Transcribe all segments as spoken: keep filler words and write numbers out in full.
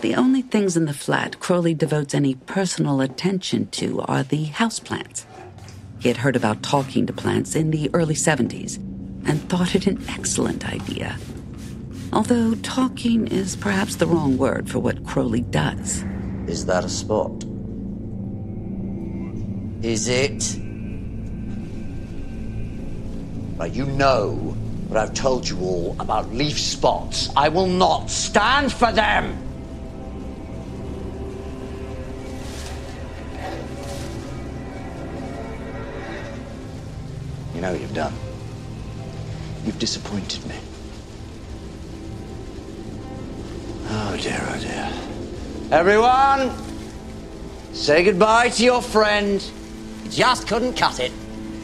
The only things in the flat Crowley devotes any personal attention to are the houseplants. He had heard about talking to plants in the early seventies and thought it an excellent idea. Although talking is perhaps the wrong word for what Crowley does. Is that a spot? Is it? Right, you know what I've told you all about leaf spots. I will not stand for them! You know what you've done? You've disappointed me. Oh dear, oh dear. Everyone, say goodbye to your friend. You just couldn't cut it.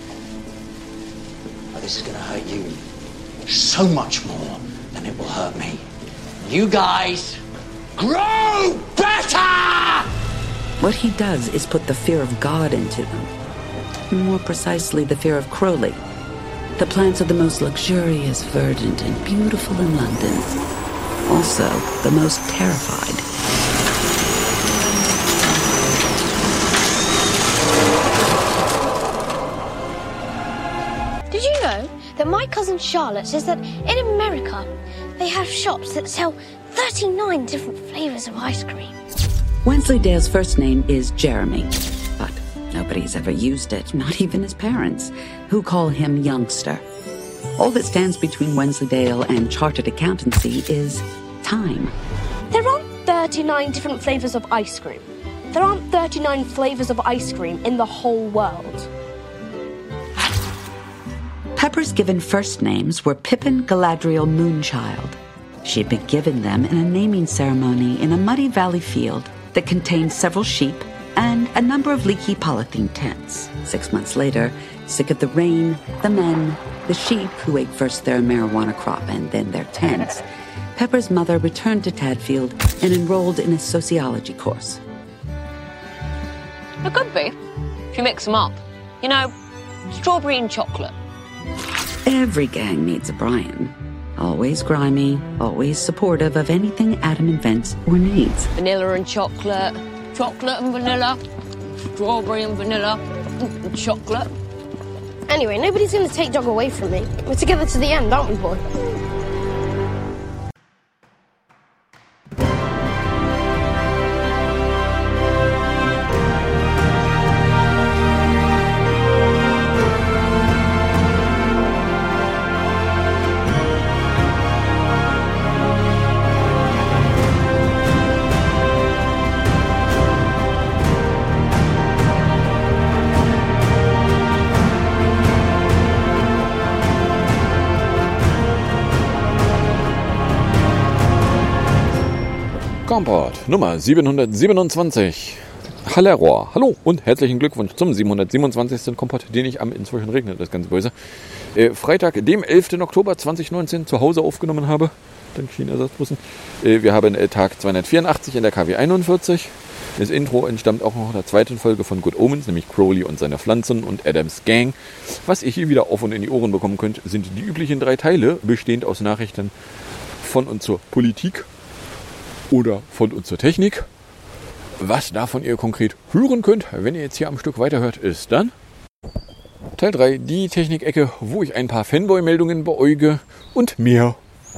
Oh, this is gonna hurt you so much more than it will hurt me. You guys, grow better! What he does is put the fear of God into them. More precisely, the fear of Crowley. The plants are the most luxurious, verdant, and beautiful in London. Also, the most terrified. Did you know that my cousin Charlotte says that in America they have shops that sell thirty-nine different flavors of ice cream? Wensleydale's first name is Jeremy, but nobody's ever used it, not even his parents, who call him Youngster. All that stands between Wensleydale and chartered accountancy is time. There aren't thirty-nine different flavors of ice cream. There aren't thirty-nine flavors of ice cream in the whole world. Pepper's given first names were Pippin Galadriel Moonchild. She had been given them in a naming ceremony in a muddy valley field that contained several sheep and a number of leaky polythene tents. Six months later, sick of the rain, the men, the sheep who ate first their marijuana crop and then their tents, Pepper's mother returned to Tadfield and enrolled in a sociology course. It could be, if you mix them up. You know, strawberry and chocolate. Every gang needs a Brian. Always grimy, always supportive of anything Adam invents or needs. Vanilla and chocolate, chocolate and vanilla, strawberry and vanilla, and chocolate. Anyway, nobody's going to take Dog away from me. We're together to the end, aren't we, boy? Kompott Nummer siebenhundertsiebenundzwanzig. Hallo, hallo und herzlichen Glückwunsch zum siebenhundertsiebenundzwanzigsten Kompott, den ich am, inzwischen regnet das ganz böse, äh, Freitag, dem elften Oktober zweitausendneunzehn zu Hause aufgenommen habe, dank Schienenersatzbussen. Äh, wir haben äh, Tag zweihundertvierundachtzig in der K W einundvierzig. Das Intro entstammt auch noch der zweiten Folge von Good Omens, nämlich Crowley und seine Pflanzen und Adams Gang. Was ihr hier wieder auf und in die Ohren bekommen könnt, sind die üblichen drei Teile, bestehend aus Nachrichten von und zur Politik oder von und zur Technik. Was davon ihr konkret hören könnt, wenn ihr jetzt hier am Stück weiterhört, ist dann Teil drei, die Technik-Ecke, wo ich ein paar Fanboy-Meldungen beäuge und mehr.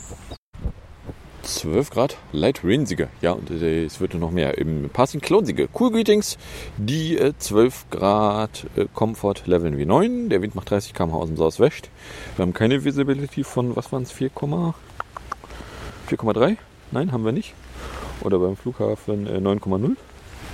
zwölf Grad, Light Rainsige. Ja, und äh, es wird noch mehr. Im Passing Cloudsige. Cool Greetings. Die äh, zwölf Grad äh, Comfort Level wie neun. Der Wind macht dreißig Kilometer pro Stunde aus dem Southwest. Wir haben keine Visibility von, was waren es, vier Komma drei? Nein, haben wir nicht. Oder beim Flughafen äh, neun Komma null.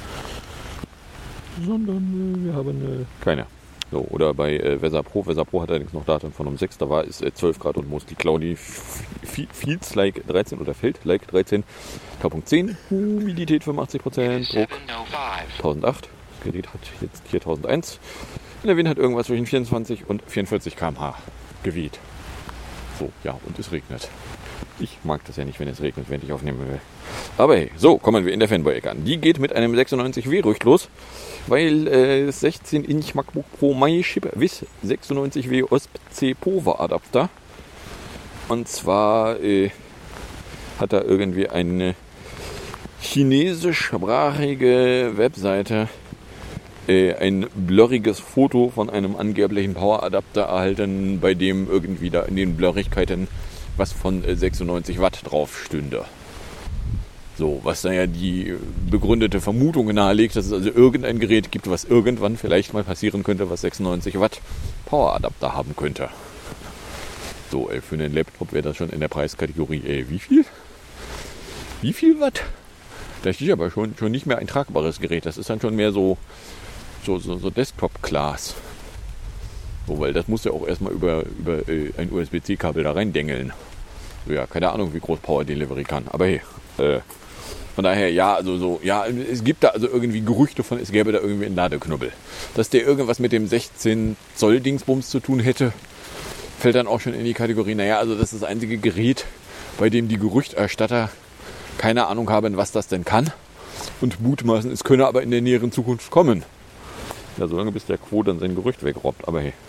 Sondern äh, wir haben äh, keine. So, oder bei äh, Weather Pro. Weather Pro hat allerdings noch Daten von um sechs. Da war es äh, zwölf Grad und mostly cloudy. Feels like dreizehn oder fällt like dreizehn. Taupunkt zehn. Humidität fünfundachtzig Prozent. Druck tausendacht. Das Gerät hat jetzt hier tausendeins. Und der Wind hat irgendwas zwischen vierundzwanzig und vierundvierzig Kilometer pro Stunde geweht. So, ja, und es regnet. Ich mag das ja nicht, wenn es regnet, wenn ich aufnehmen will. Aber hey, so kommen wir in der Fanboy-Ecke an. Die geht mit einem sechsundneunzig W ruhig los, weil äh, sechzehn Inch MacBook Pro MyChip W I S sechsundneunzig W O S P-C Power Adapter. Und zwar äh, hat da irgendwie eine chinesischsprachige Webseite äh, ein blurriges Foto von einem angeblichen Poweradapter erhalten, bei dem irgendwie da in den Blurrigkeiten was von äh, sechsundneunzig Watt drauf stünde. So, was dann ja die begründete Vermutung nahelegt, dass es also irgendein Gerät gibt, was irgendwann vielleicht mal passieren könnte, was sechsundneunzig Watt Poweradapter haben könnte. So, ey, für einen Laptop wäre das schon in der Preiskategorie, ey, wie viel? Wie viel Watt? Das ist aber schon, schon nicht mehr ein tragbares Gerät. Das ist dann schon mehr so, so, so, so Desktop-Class. So, weil das muss ja auch erstmal über, über äh, ein U S B C-Kabel da reindengeln. So, ja, keine Ahnung, wie groß Power Delivery kann. Aber hey, äh, von daher, ja, also so, ja, es gibt da also irgendwie Gerüchte von, es gäbe da irgendwie einen Ladeknubbel. Dass der irgendwas mit dem sechzehn Zoll Dingsbums zu tun hätte, fällt dann auch schon in die Kategorie, naja, also das ist das einzige Gerät, bei dem die Gerüchterstatter keine Ahnung haben, was das denn kann. Und mutmaßen, es könne aber in der näheren Zukunft kommen. Ja, solange bis der Quo dann sein Gerücht wegrobbt, aber hey.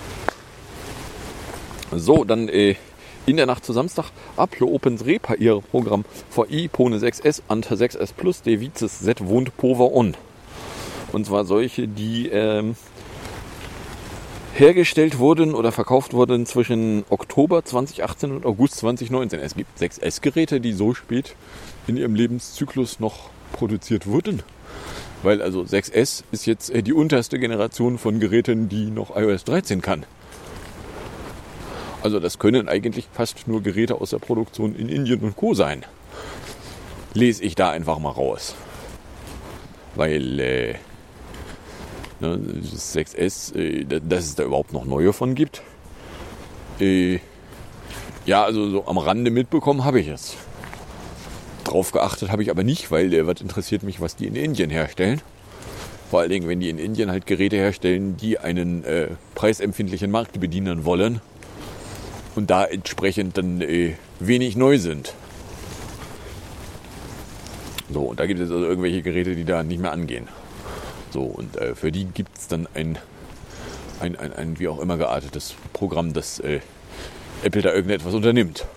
So, dann äh, in der Nacht zu Samstag Apple Opens Repair-Programm V I Pone sechs S und sechs S Plus de Vices Z wohnt Power on. Und zwar solche, die ähm, hergestellt wurden oder verkauft wurden zwischen Oktober zweitausendachtzehn und August zweitausendneunzehn. Es gibt sechs S-Geräte, die so spät in ihrem Lebenszyklus noch produziert wurden. Weil also sechs S ist jetzt die unterste Generation von Geräten, die noch i O S dreizehn kann. Also das können eigentlich fast nur Geräte aus der Produktion in Indien und Co. sein. Lese ich da einfach mal raus. Weil äh, ne, das sechs S, äh, dass es da überhaupt noch neue von gibt. Äh, ja, also so am Rande mitbekommen habe ich es. Drauf geachtet habe ich aber nicht, weil äh, was interessiert mich, was die in Indien herstellen. Vor allen Dingen, wenn die in Indien halt Geräte herstellen, die einen äh, preisempfindlichen Markt bedienen wollen. Und da entsprechend dann äh, wenig neu sind. So, und da gibt es also irgendwelche Geräte, die da nicht mehr angehen. So, und äh, für die gibt es dann ein, ein, ein, ein wie auch immer geartetes Programm, das äh, Apple da irgendetwas unternimmt.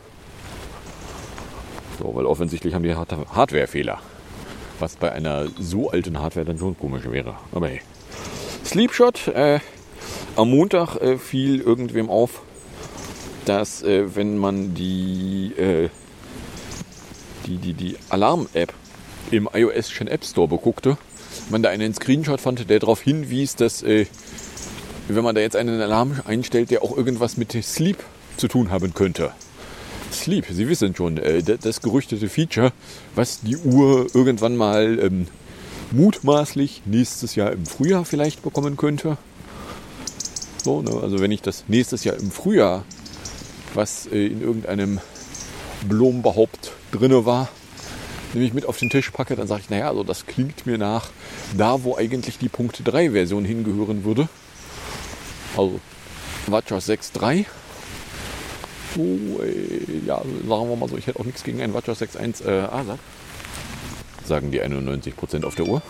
So, weil offensichtlich haben die Hardware-Fehler. Was bei einer so alten Hardware dann schon komisch wäre. Aber hey. Sleepshot, äh, am Montag äh, fiel irgendwem auf, dass äh, wenn man die, äh, die, die, die Alarm-App im iOS-schen App Store beguckte, man da einen Screenshot fand, der darauf hinwies, dass äh, wenn man da jetzt einen Alarm einstellt, der auch irgendwas mit Sleep zu tun haben könnte. Sleep, Sie wissen schon, äh, das gerüchtete Feature, was die Uhr irgendwann mal ähm, mutmaßlich nächstes Jahr im Frühjahr vielleicht bekommen könnte. So, ne? Also wenn ich das nächstes Jahr im Frühjahr, was äh, in irgendeinem Blumenbehaupt drinne war, nämlich mit auf den Tisch packe, dann sage ich, naja, also das klingt mir nach da, wo eigentlich die Punkt drei Version hingehören würde. Also WatchOS sechs Punkt drei. So, äh, ja, sagen wir mal so, ich hätte auch nichts gegen einen WatchOS sechs Punkt eins äh, A S A P. Sagen die einundneunzig Prozent auf der Uhr.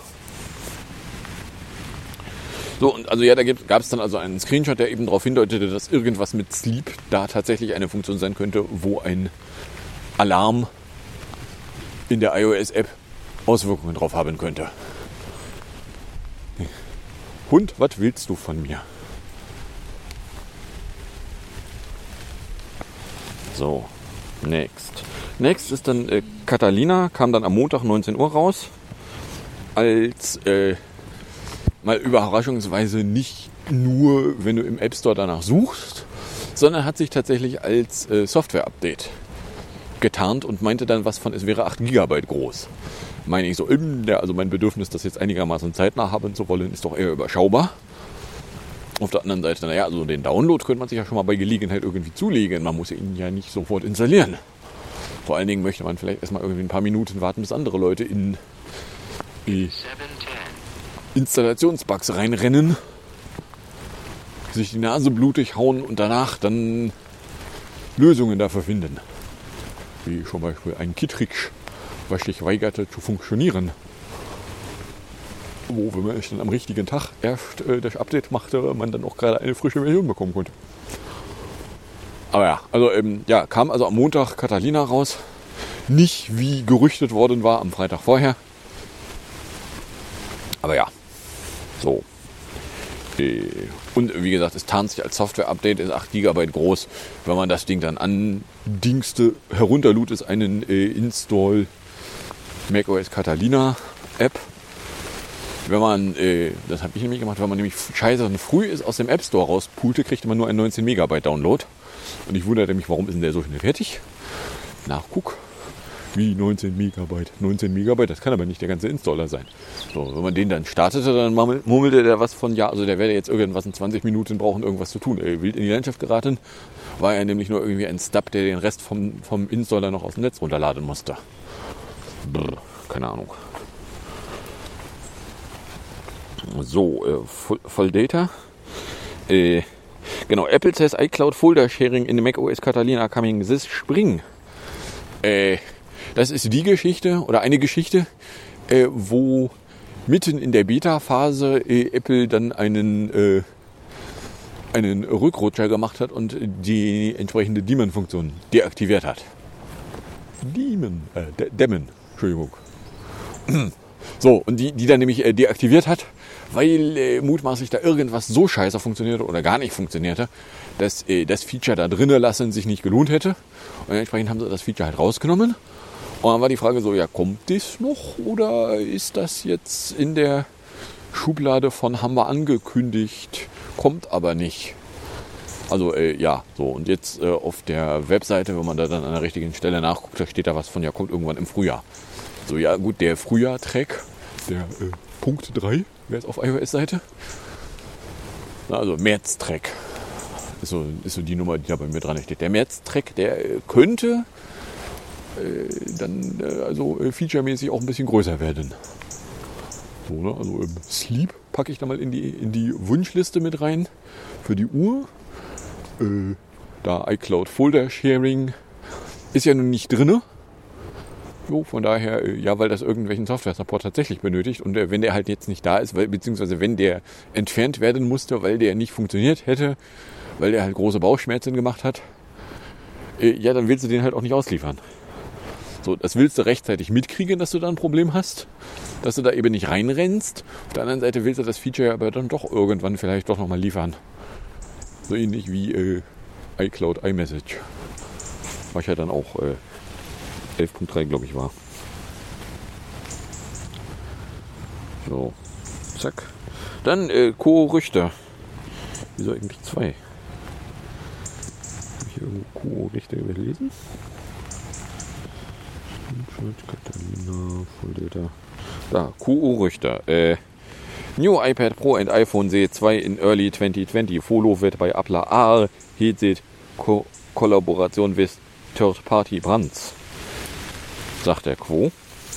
So, und also ja, da gab es dann also einen Screenshot, der eben darauf hindeutete, dass irgendwas mit Sleep da tatsächlich eine Funktion sein könnte, wo ein Alarm in der iOS-App Auswirkungen drauf haben könnte. Hund, was willst du von mir? So, next. Next ist dann äh, Catalina, kam dann am Montag neunzehn Uhr raus, als äh, mal überraschungsweise nicht nur, wenn du im App Store danach suchst, sondern hat sich tatsächlich als äh, Software-Update getarnt und meinte dann was von, es wäre acht Gigabyte groß. Meine ich so, ja, also mein Bedürfnis, das jetzt einigermaßen zeitnah haben zu wollen, ist doch eher überschaubar. Auf der anderen Seite, naja, also den Download könnte man sich ja schon mal bei Gelegenheit irgendwie zulegen. Man muss ihn ja nicht sofort installieren. Vor allen Dingen möchte man vielleicht erstmal irgendwie ein paar Minuten warten, bis andere Leute in die Installationsbugs reinrennen, sich die Nase blutig hauen und danach dann Lösungen dafür finden. Wie zum Beispiel ein Kittridge, was sich weigerte zu funktionieren. Wo, wenn man echt dann am richtigen Tag erst äh, das Update machte, man dann auch gerade eine frische Version bekommen konnte. Aber ja, also ähm, ja, kam also am Montag Catalina raus. nicht wie gerüchtet worden war am Freitag vorher. Aber ja, so. Und wie gesagt, es tarnt sich als Software-Update, ist acht Gigabyte groß. Wenn man das Ding dann andingste, herunterlud, ist einen äh, Install macOS Catalina App. Wenn man, äh, das habe ich nämlich gemacht, wenn man nämlich scheiße früh ist aus dem App Store rauspulte, kriegte man nur einen neunzehn Megabyte Download. Und ich wunderte mich, warum ist denn der so schnell fertig? Nachguck. Wie neunzehn Megabyte? neunzehn Megabyte, das kann aber nicht der ganze Installer sein. So, wenn man den dann startete, dann murmelte der was von, ja, also der werde jetzt irgendwas in zwanzig Minuten brauchen, irgendwas zu tun. Er wild in die Landschaft geraten, war er nämlich nur irgendwie ein Stub, der den Rest vom, vom Installer noch aus dem Netz runterladen musste. Brr, keine Ahnung. So, äh, Full, Full Data. Äh, genau, Apple says iCloud Folder Sharing in the macOS Catalina coming this spring. Äh, das ist die Geschichte oder eine Geschichte, äh, wo mitten in der Beta-Phase äh, Apple dann einen, äh, einen Rückrutscher gemacht hat und die entsprechende Daemon-Funktion deaktiviert hat. Daemon, äh, De- Daemon, Entschuldigung. So, und die, die dann nämlich äh, deaktiviert hat, weil äh, mutmaßlich da irgendwas so scheiße funktionierte oder gar nicht funktionierte, dass äh, das Feature da drinnen lassen sich nicht gelohnt hätte. Und entsprechend haben sie das Feature halt rausgenommen. Und dann war die Frage so, ja, kommt das noch oder ist das jetzt in der Schublade von haben wir angekündigt, kommt aber nicht. Also äh, ja, so und jetzt äh, auf der Webseite, wenn man da dann an der richtigen Stelle nachguckt, da steht da was von, ja, kommt irgendwann im Frühjahr. So, ja gut, der Frühjahr-Track, der äh, Punkt drei, wäre jetzt auf iOS-Seite. Also März-Track ist so, ist so die Nummer, die da bei mir dran steht. Der März-Track, der äh, könnte äh, dann äh, also äh, featuremäßig auch ein bisschen größer werden. So, ne? Also ähm, Sleep packe ich da mal in die, in die Wunschliste mit rein für die Uhr. Äh, da iCloud Folder Sharing ist ja nun nicht drinne. So, von daher, äh, ja, weil das irgendwelchen Software-Support tatsächlich benötigt und äh, wenn der halt jetzt nicht da ist, weil, beziehungsweise wenn der entfernt werden musste, weil der nicht funktioniert hätte, weil der halt große Bauchschmerzen gemacht hat, äh, ja, dann willst du den halt auch nicht ausliefern. So, das willst du rechtzeitig mitkriegen, dass du da ein Problem hast, dass du da eben nicht reinrennst. Auf der anderen Seite willst du das Feature aber dann doch irgendwann vielleicht doch nochmal liefern. So ähnlich wie äh, iCloud iMessage. Was ja dann auch äh, elf Punkt drei, glaube ich, war. So, zack. Dann äh, Co-Richter. Wieso eigentlich zwei? Habe ich hier irgendwo Co-Richter gelesen? Catalina, Full Data. Da, Q U-Richter. Äh, New iPad Pro and iPhone C zwei in early twenty twenty. Follow wird bei Apple A R Headset Ko- Kollaboration with Third-Party Brands. Sagt der Quo.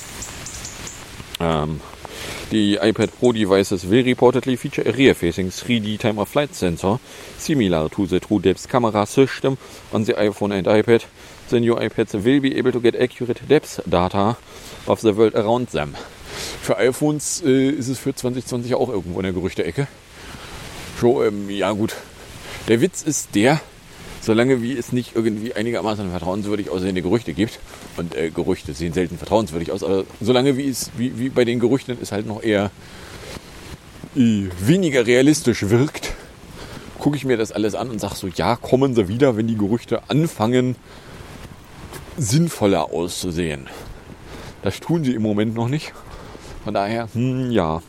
Ähm, the iPad Pro devices will reportedly feature a rear-facing three D time-of-flight sensor similar to the TrueDepth camera system on the iPhone and iPad. The new iPads will be able to get accurate depth data of the world around them. Für iPhones äh, ist es für zwanzig zwanzig auch irgendwo in der Gerüchte-Ecke. So, ähm, ja gut. Der Witz ist der, solange wie es nicht irgendwie einigermaßen vertrauenswürdig aussehende Gerüchte gibt, und äh, Gerüchte sehen selten vertrauenswürdig aus, aber solange wie es wie, wie bei den Gerüchten es halt noch eher äh, weniger realistisch wirkt, gucke ich mir das alles an und sage so, ja, kommen sie wieder, wenn die Gerüchte anfangen, sinnvoller auszusehen. Das tun sie im Moment noch nicht. Von daher, hm, ja.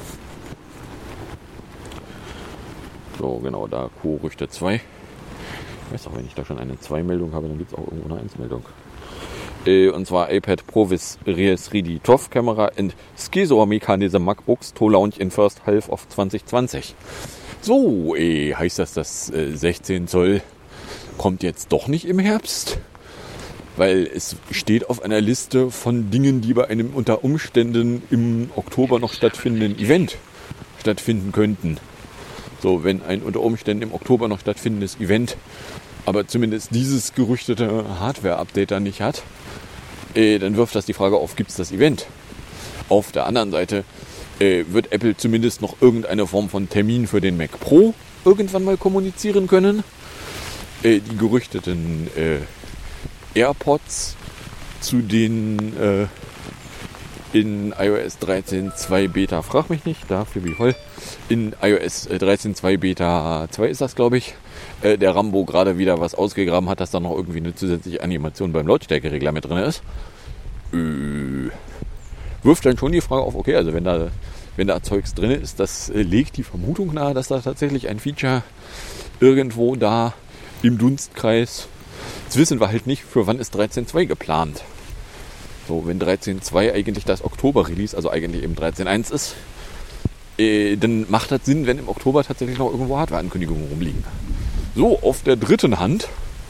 So, genau, da Co-Richter zwei. Ich weiß auch, wenn ich da schon eine zwei Meldung habe, dann gibt es auch irgendwo eine eins Meldung. Äh, und zwar iPad Pro with Rear three D T O F Camera and Schizo Mechanism MacBooks to launch in first half of zwanzig zwanzig. So, äh, heißt das, das äh, sechzehn Zoll kommt jetzt doch nicht im Herbst? Weil es steht auf einer Liste von Dingen, die bei einem unter Umständen im Oktober noch stattfindenden Event stattfinden könnten. So, wenn ein unter Umständen im Oktober noch stattfindendes Event, aber zumindest dieses gerüchtete Hardware-Update dann nicht hat, äh, dann wirft das die Frage auf, gibt es das Event? Auf der anderen Seite äh, wird Apple zumindest noch irgendeine Form von Termin für den Mac Pro irgendwann mal kommunizieren können. Äh, die gerüchteten äh, AirPods zu den äh, in iOS dreizehn Punkt zwei Beta, frag mich nicht, dafür wie voll, in iOS dreizehn Punkt zwei Beta zwei ist das, glaube ich, äh, der Rambo gerade wieder was ausgegraben hat, dass da noch irgendwie eine zusätzliche Animation beim Lautstärkeregler mit drin ist. Äh, wirft dann schon die Frage auf, okay, also wenn da, wenn da Zeugs drin ist, das äh, legt die Vermutung nahe, dass da tatsächlich ein Feature irgendwo da im Dunstkreis, das wissen wir halt nicht, für wann ist dreizehn Punkt zwei geplant. So, wenn dreizehn Punkt zwei eigentlich das Oktober-Release, also eigentlich eben dreizehn Punkt eins ist, äh, dann macht das Sinn, wenn im Oktober tatsächlich noch irgendwo Hardware-Ankündigungen rumliegen. So, auf der dritten Hand,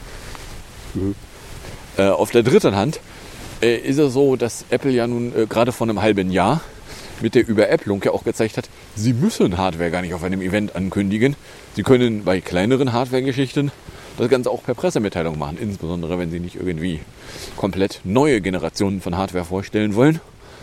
äh, auf der dritten Hand äh, ist es so, dass Apple ja nun äh, gerade vor einem halben Jahr mit der Überäpplung ja auch gezeigt hat, sie müssen Hardware gar nicht auf einem Event ankündigen. Sie können bei kleineren Hardware-Geschichten das Ganze auch per Pressemitteilung machen, insbesondere wenn sie nicht irgendwie komplett neue Generationen von Hardware vorstellen wollen.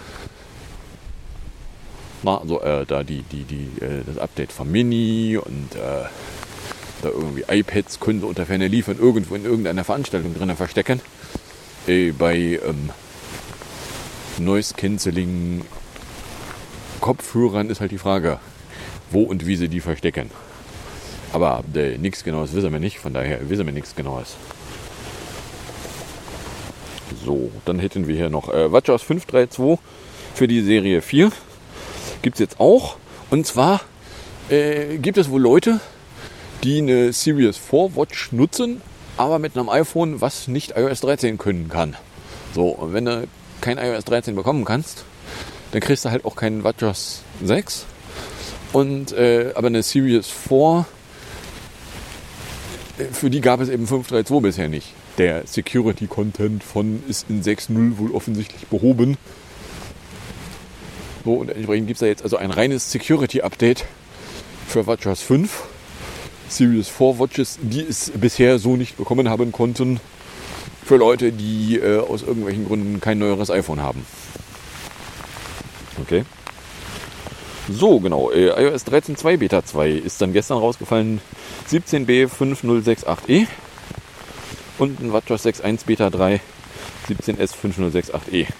Na, also äh, da die, die, die, äh, das Update vom Mini und äh, da irgendwie iPads können sie unter Ferne liefern, irgendwo in irgendeiner Veranstaltung drin verstecken. Äh, bei ähm, Noise Cancelling Kopfhörern ist halt die Frage, wo und wie sie die verstecken. Aber äh, nichts Genaues wissen wir nicht, von daher wissen wir nichts Genaues. So, dann hätten wir hier noch äh, WatchOS fünf Punkt drei Punkt zwei für die Serie vier. Gibt es jetzt auch. Und zwar äh, gibt es wohl Leute, die eine Series vier Watch nutzen, aber mit einem iPhone, was nicht iOS dreizehn können kann. So, und wenn du kein iOS dreizehn bekommen kannst, dann kriegst du halt auch keinen WatchOS sechs. Und, äh, aber eine Series vier, für die gab es eben fünf Punkt drei Punkt zwei bisher nicht. Der Security-Content von ist in sechs Punkt null wohl offensichtlich behoben. So, und entsprechend gibt es da jetzt also ein reines Security-Update für WatchOS fünf. Series vier Watches, die es bisher so nicht bekommen haben konnten, für Leute, die äh, aus irgendwelchen Gründen kein neueres iPhone haben. Okay. So, genau. Äh, iOS dreizehn Punkt zwei Beta zwei ist dann gestern rausgefallen. siebzehn B fünf null sechs acht E und ein WatchOS sechs Punkt eins Beta drei siebzehn S fünf null sechs acht E.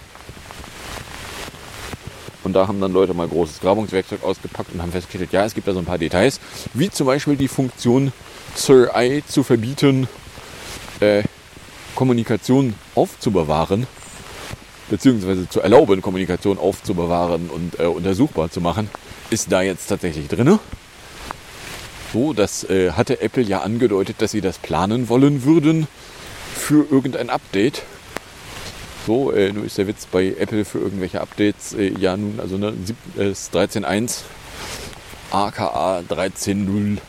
Und da haben dann Leute mal großes Grabungswerkzeug ausgepackt und haben festgestellt, ja, es gibt da so ein paar Details, wie zum Beispiel die Funktion Sir I zu verbieten, äh, Kommunikation aufzubewahren, beziehungsweise zu erlauben, Kommunikation aufzubewahren und äh, untersuchbar zu machen, ist da jetzt tatsächlich drin. So, das äh, hatte Apple ja angedeutet, dass sie das planen wollen würden für irgendein Update. So, äh, nur ist der Witz bei Apple für irgendwelche Updates äh, ja nun, also ne, äh, dreizehn Punkt eins, aka dreizehn Punkt null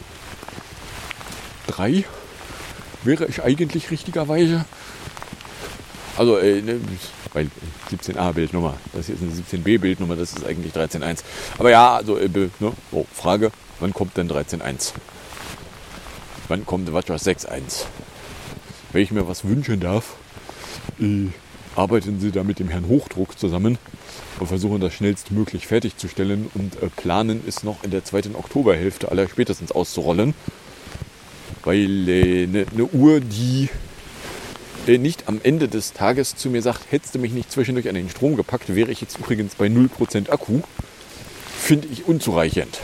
drei wäre ich eigentlich richtigerweise. Also, äh, ne, weil siebzehn a Bildnummer, das hier ist eine siebzehn b Bildnummer, das ist eigentlich dreizehn Punkt eins. Aber ja, also, äh, ne, oh, Frage, wann kommt denn dreizehn Punkt eins? Wann kommt WatchOS sechs Punkt eins? Wenn ich mir was wünschen darf, äh, arbeiten Sie da mit dem Herrn Hochdruck zusammen und versuchen das schnellstmöglich fertigzustellen und äh, planen es noch in der zweiten Oktoberhälfte aller spätestens auszurollen. Weil eine äh, ne, ne Uhr, die äh, nicht am Ende des Tages zu mir sagt, hättest du mich nicht zwischendurch an den Strom gepackt, wäre ich jetzt übrigens bei null Prozent Akku, finde ich unzureichend.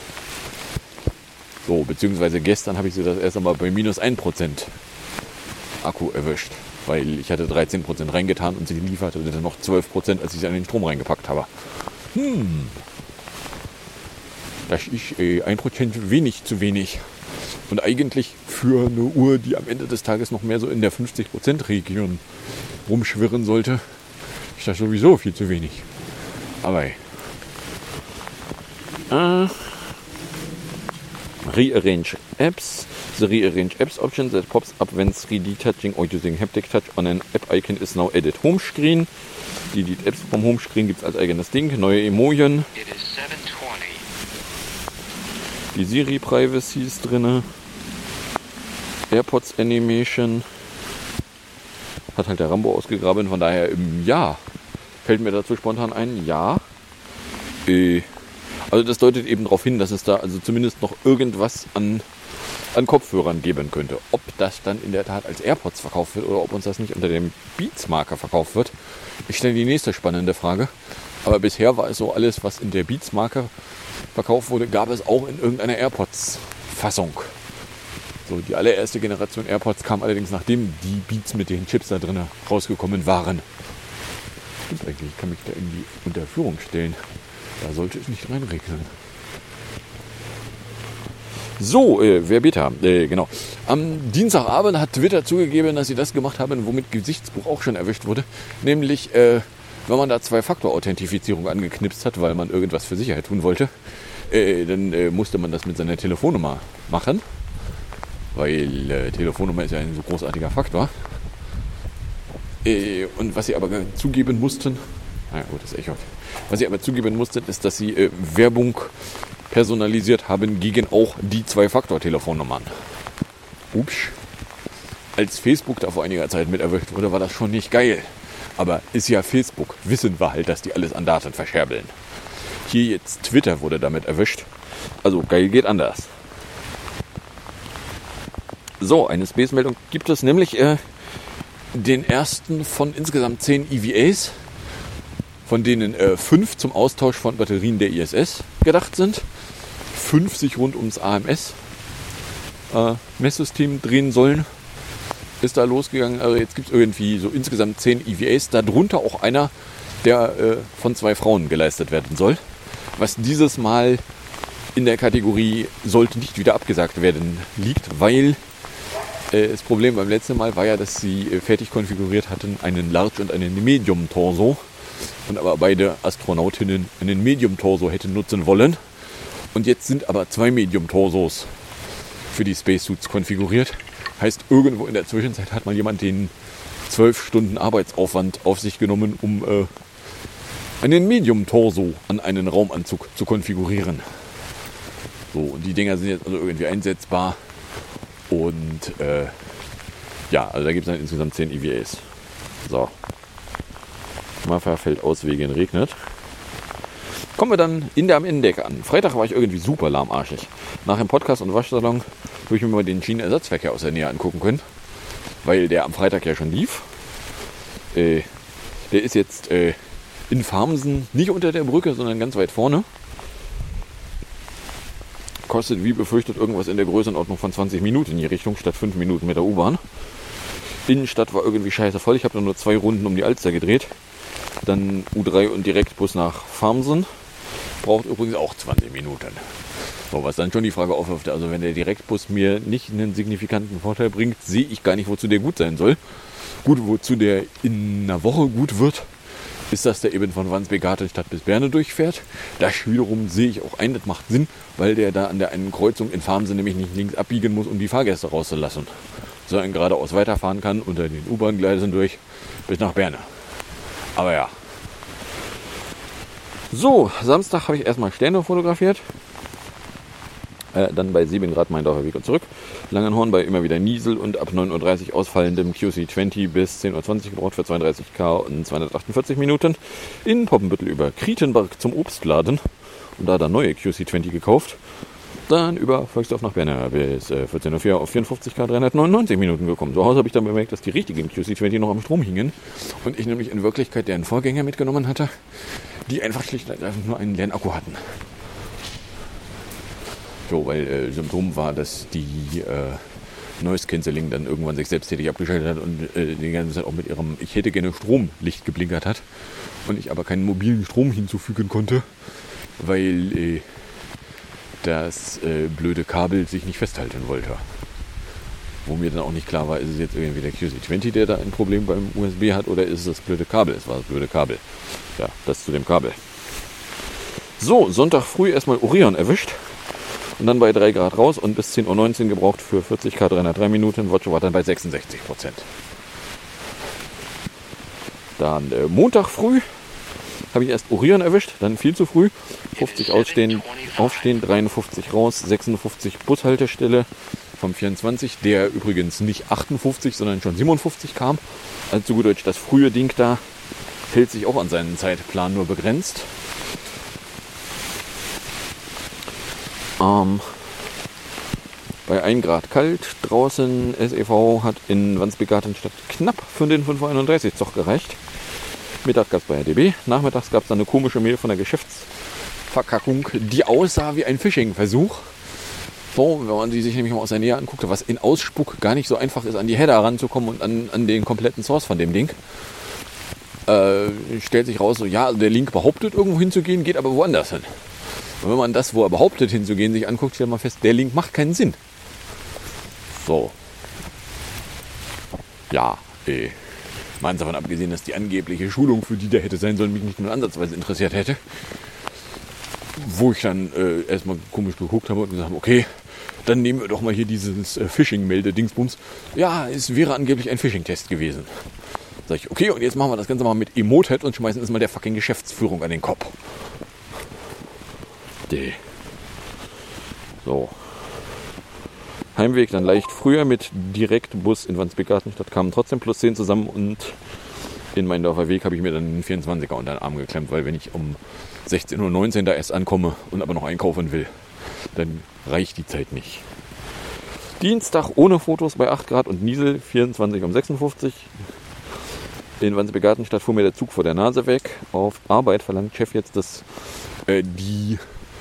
So, beziehungsweise gestern habe ich sie das erst einmal bei minus ein Prozent Akku erwischt. Weil ich hatte dreizehn Prozent reingetan und sie lieferte dann noch zwölf Prozent, als ich sie an den Strom reingepackt habe. Hm. Das ist äh, ein Prozent wenig zu wenig. Und eigentlich für eine Uhr, die am Ende des Tages noch mehr so in der fünfzig Prozent Region rumschwirren sollte, ist das sowieso viel zu wenig. Aber äh, Rearrange Apps. The Rearrange Apps option that pops up when three D touching or using haptic touch on an app icon is now added home screen. Delete Apps vom Home Screen gibt es als eigenes Ding. Neue Emojien. Die Siri Privacy ist drin. AirPods Animation. Hat halt der Rambo ausgegraben. Von daher im Ja. Fällt mir dazu spontan ein. Ja. Äh, Also das deutet eben darauf hin, dass es da also zumindest noch irgendwas an, an Kopfhörern geben könnte. Ob das dann in der Tat als AirPods verkauft wird oder ob uns das nicht unter dem Beats-Marker verkauft wird, ich stelle die nächste spannende Frage. Aber bisher war es so, alles, was in der Beats-Marke verkauft wurde, gab es auch in irgendeiner AirPods-Fassung. So, die allererste Generation AirPods kam allerdings, nachdem die Beats mit den Chips da drin rausgekommen waren. Stimmt eigentlich, ich kann mich da irgendwie unter Führung stellen. Da sollte es nicht reinregnen. So, äh, wer Beta, äh, genau. Am Dienstagabend hat Twitter zugegeben, dass sie das gemacht haben, womit Gesichtsbuch auch schon erwischt wurde. Nämlich, äh, wenn man da Zwei-Faktor-Authentifizierung angeknipst hat, weil man irgendwas für Sicherheit tun wollte, äh, dann äh, musste man das mit seiner Telefonnummer machen. Weil äh, Telefonnummer ist ja ein so großartiger Faktor. Äh, und was sie aber zugeben mussten, naja gut, das Echo. Was sie aber zugeben mussten, ist, dass sie äh, Werbung personalisiert haben gegen auch die Zwei-Faktor-Telefonnummern. Ups. Als Facebook da vor einiger Zeit mit erwischt wurde, war das schon nicht geil. Aber ist ja Facebook. Wissen wir halt, dass die alles an Daten verscherbeln. Hier jetzt Twitter wurde damit erwischt. Also geil geht anders. So, eine Space-Meldung gibt es, nämlich äh, den ersten von insgesamt zehn E V As, von denen äh, fünf zum Austausch von Batterien der I S S gedacht sind, fünf sich rund ums A M S äh, Messsystem drehen sollen, ist da losgegangen. Also jetzt gibt es irgendwie so insgesamt zehn E V As, darunter auch einer, der äh, von zwei Frauen geleistet werden soll, was dieses Mal in der Kategorie sollte nicht wieder abgesagt werden liegt, weil das Problem beim letzten Mal war ja, dass sie fertig konfiguriert hatten einen Large- und einen Medium-Torso und aber beide Astronautinnen einen Medium-Torso hätten nutzen wollen. Und jetzt sind aber zwei Medium-Torsos für die Spacesuits konfiguriert. Heißt, irgendwo in der Zwischenzeit hat mal jemand den zwölf Stunden Arbeitsaufwand auf sich genommen, um äh, einen Medium-Torso an einen Raumanzug zu konfigurieren. So, und die Dinger sind jetzt also irgendwie einsetzbar. Und äh, ja, also da gibt es dann insgesamt zehn E V As. So. Mafia fällt aus wegen regnet. Kommen wir dann in der am Innendecke an. Freitag war ich irgendwie super lahmarschig. Nach dem Podcast und Waschsalon habe ich mir mal den Schienenersatzverkehr aus der Nähe angucken können. Weil der am Freitag ja schon lief. Äh, der ist jetzt äh, in Farmsen nicht unter der Brücke, sondern ganz weit vorne. Kostet wie befürchtet irgendwas in der Größenordnung von zwanzig Minuten in die Richtung, statt fünf Minuten mit der U-Bahn. Innenstadt war irgendwie scheiße voll. Ich habe dann nur zwei Runden um die Alster gedreht. Dann U drei und Direktbus nach Farmsen. Braucht übrigens auch zwanzig Minuten. So, was dann schon die Frage aufwirft, also wenn der Direktbus mir nicht einen signifikanten Vorteil bringt, sehe ich gar nicht, wozu der gut sein soll. Gut, wozu der in einer Woche gut wird, ist, dass der eben von Wandsbek-Gartenstadt bis Berne durchfährt. Das wiederum sehe ich auch ein, das macht Sinn, weil der da an der einen Kreuzung in Farmsen nämlich nicht links abbiegen muss, um die Fahrgäste rauszulassen, sondern geradeaus weiterfahren kann unter den U-Bahn-Gleisen durch bis nach Berne. Aber ja. So, Samstag habe ich erstmal Sterne fotografiert. Äh, dann bei sieben Grad Maindorfer Weg und zurück. Langenhorn bei immer wieder Niesel und ab neun Uhr dreißig ausfallendem Q C zwanzig bis zehn Uhr zwanzig gebraucht für zweiunddreißig Kilometer und zweihundertachtundvierzig Minuten. In Poppenbüttel über Krietenberg zum Obstladen und da dann neue Q C zwanzig gekauft. Dann über Volksdorf nach Berne bis äh, vierzehn Uhr vier auf vierundfünfzig Kilometer dreihundertneunundneunzig Minuten gekommen. Zu Hause habe ich dann bemerkt, dass die richtigen Q C zwanzig noch am Strom hingen und ich nämlich in Wirklichkeit deren Vorgänger mitgenommen hatte, die einfach schlicht und einfach nur einen leeren Akku hatten. So, weil äh, Symptom war, dass die äh, Noise Cancelling dann irgendwann sich selbsttätig abgeschaltet hat und äh, die ganze Zeit auch mit ihrem Ich hätte gerne Stromlicht geblinkert hat und ich aber keinen mobilen Strom hinzufügen konnte, weil äh, das äh, blöde Kabel sich nicht festhalten wollte. Wo mir dann auch nicht klar war, ist es jetzt irgendwie der Q C zwanzig, der da ein Problem beim U S B hat oder ist es das blöde Kabel? Es war das blöde Kabel. Ja, das zu dem Kabel. So, Sonntag früh erstmal Orion erwischt. Und dann bei drei Grad raus und bis zehn Uhr neunzehn gebraucht für vierzig Kilometer dreihundertdrei Minuten. Watcho war dann bei sechsundsechzig Prozent. Dann äh, Montag früh habe ich erst Orion erwischt, dann viel zu früh. fünfzig ausstehen, aufstehen, dreiundfünfzig raus, sechsundfünfzig Bushaltestelle vom vierundzwanzig, der übrigens nicht achtundfünfzig, sondern schon siebenundfünfzig kam. Also zu gut Deutsch, das frühe Ding da hält sich auch an seinen Zeitplan nur begrenzt. Ähm, bei ein Grad kalt. Draußen S E V hat in Wandsbek-Gartenstadt knapp für den fünf Uhr einunddreißig Zoch gereicht. Mittag gab es bei R D B. Nachmittags gab es dann eine komische Mail von der Geschäftsverkackung, die aussah wie ein Phishing-Versuch. So, wenn man die sich nämlich mal aus der Nähe anguckte, was in Ausspuck gar nicht so einfach ist, an die Header ranzukommen und an, an den kompletten Source von dem Ding. Äh, stellt sich raus, so ja, also der Link behauptet, irgendwo hinzugehen, geht aber woanders hin. Und wenn man das, wo er behauptet hinzugehen, sich anguckt, stellt man fest, der Link macht keinen Sinn. So. Ja, eh. Mal davon abgesehen, dass die angebliche Schulung, für die der hätte sein sollen, mich nicht nur ansatzweise interessiert hätte. Wo ich dann äh, erstmal komisch geguckt habe und gesagt habe, okay, dann nehmen wir doch mal hier dieses äh, Phishing-Melde-Dingsbums. Ja, es wäre angeblich ein Phishing-Test gewesen. Sag ich, okay, und jetzt machen wir das Ganze mal mit Emotet und schmeißen es mal der fucking Geschäftsführung an den Kopf. D. So. Heimweg dann leicht früher mit Direktbus in Wandsbek-Gartenstadt, kamen trotzdem plus zehn zusammen und in Meindorfer Weg habe ich mir dann den vierundzwanziger unter den Arm geklemmt, weil wenn ich um sechzehn Uhr neunzehn da erst ankomme und aber noch einkaufen will, dann reicht die Zeit nicht. Dienstag ohne Fotos bei acht Grad und Niesel, vierundzwanzig um sechsundfünfzig. In Wandsbek-Gartenstadt fuhr mir der Zug vor der Nase weg. Auf Arbeit verlangt Chef jetzt, dass äh, die